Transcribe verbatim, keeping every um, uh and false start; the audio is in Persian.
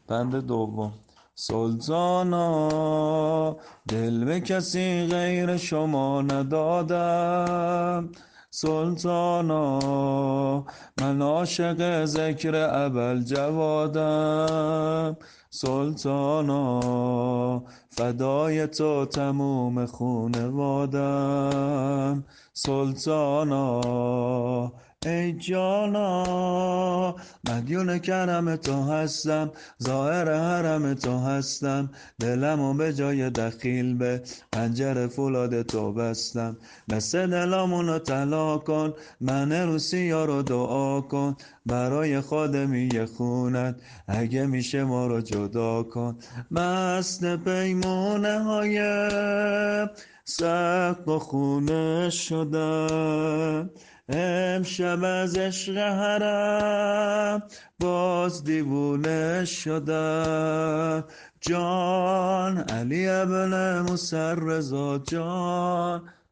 بند دوم. سلطانا دل به کسی غیر شما ندادم، سلطانا من عاشق ذکر ابل جوادم، سلطانا فدای تو تموم خونوادم، سلطانا ای جانا مدیون کرم تو هستم، ظاهر حرم تو هستم، دلمو به جای دخیل به پنجره فولاد تو بستم، مثل دلامونو طلا کن، من روسیا رو دعا کن، برای خادمی خونت اگه میشه ما رو جدا کن، مست پیمونه های سقف و خونه شدم، امشب از عشق حرم باز دیوونه شدم، جان علی ابن موسی رضا جان